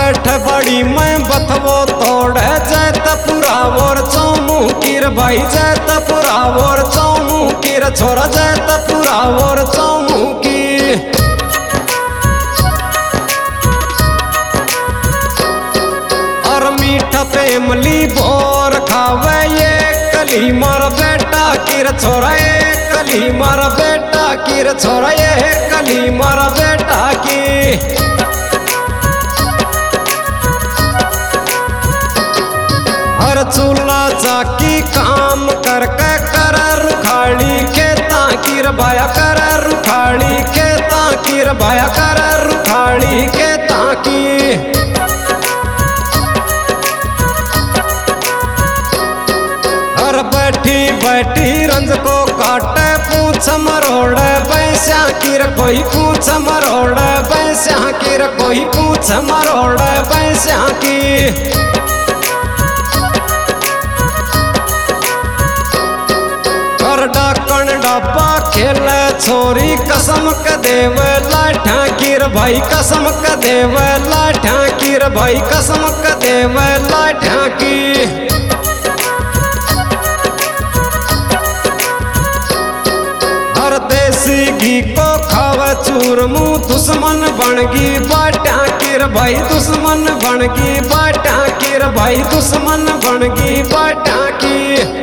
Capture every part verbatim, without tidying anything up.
बैठ बड़ी मैं बथवो तोड़े जैतपुरा और चौमुखीर भाई जैतपुरा और चौमुखीर छोरा जैतपुरा और चौमुखी और मीठा पेमली बोर खावे ये कली मार बेटा किर छोरा ये कली मार बेटा किर छोरा ये कली मार बेटा की हर चूल्हा चाकी काम करके कर रुखाड़ी के ताकीर भाया कर रुखाड़ी के ताकीर भाया कर रुखाड़ी के ताकी हर बैठी बैठी रंज को काटे पूछ मरोड़े बैसा किर कोई पूछ मरोड़े बैसा किर कोई पूछ मरोड़े बैसा की डाकण डब्बा खेले छोरी कसम क देव लाठा किर भाई कसम क देव लाठा किर भाई कसम क देव लाठा की हर देसी घी को खावे चूरमू दुश्मन बनगी बाटा किर भाई दुश्मन बनगी बाटा किर भाई दुश्मन बनगी बाटा की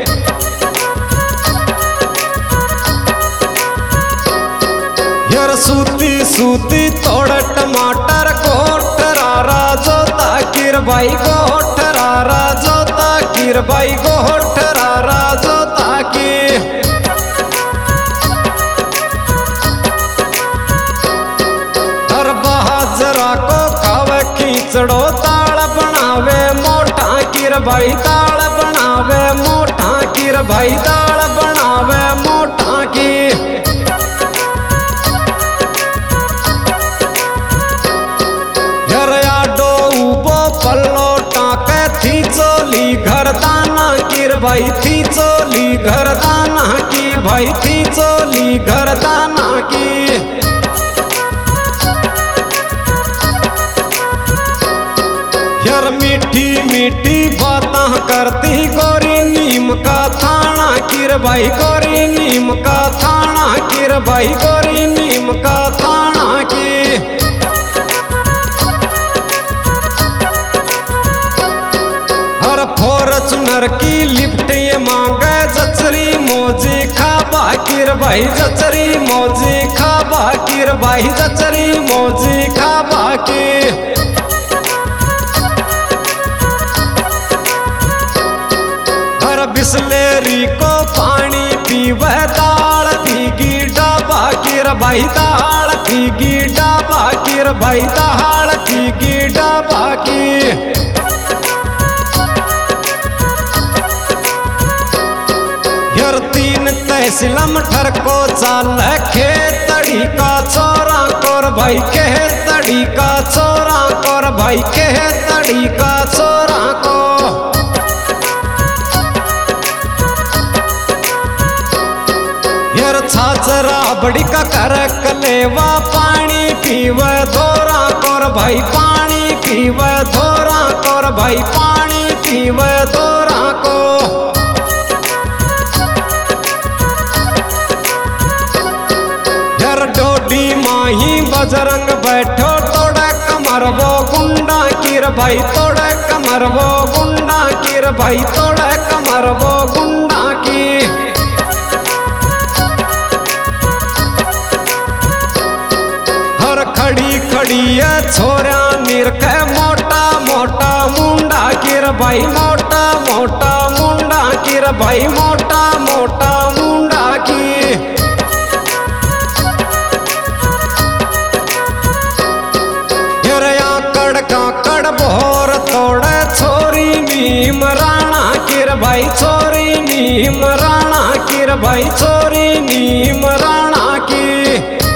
यार सूती सूती तोड़ टमाटर गोठरारा जोता किर भाई गोठरारा जोता किर भाई गोठरारा जोता की हर बहाजरा को खावे खींचड़ो ताड़ बनावे मोटा किर भाई ताड़ बनावे मोटा किर भाई ताड़ बनावे मोटा की चोली घर दाना किर भाई थी चोली घर दाना की भाई थी चोली घर दाना की यार मीठी मीठी बातें करती गोरी नीम का थाना किर भाई गोरी नीम का थाना किर भाई गोरी नीम का थाना की फॉर्चूनर की लिफ्ट ये मांगे जचरी मोजी खा बाकिर भाई जचरी मोजी खा बाकिर भाई जचरी मोजी खा बाकी हर बिस्लेरी को पानी पीवे दाल भीगी डाबा किर भाई दाल भीगी डाबा किर भाई दाल भीगी डाबा की तीन तहसीलम ठरको चाल खेतड़ी का चोरा कर भाई खेतड़ी का चोरा कर भाई खेतड़ी का चोरा को यार छाछरा बड़ी का कर कलेवा पानी पीवे धोरा कर भाई पानी पीवे धोरा कर भाई पानी पीवे धोरा को डोडी माही बजरंग बैठो तोड़े कमर वो गुंडा किर भाई तोड़े कमर वो गुंडा किर भाई तोड़े कमर वो गुंडा की हर खड़ी खड़ी है छोरा निरख मोटा मोटा मुंडा किर भाई मोटा मोटा मुंडा किर भाई मोटा मोटा मुंडा की काकड़ बोर तोड़े छोरी नीम राणा किर भाई छोरी नीम राणा किर भाई छोरी नीम राणा की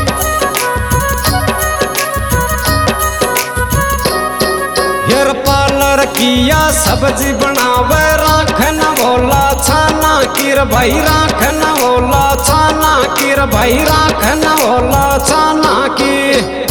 यार पार्लर किया सब्जी बनावे राखन बोला छाना किर भाई राखन बोला छाना किर भाई राखन बोला छाना की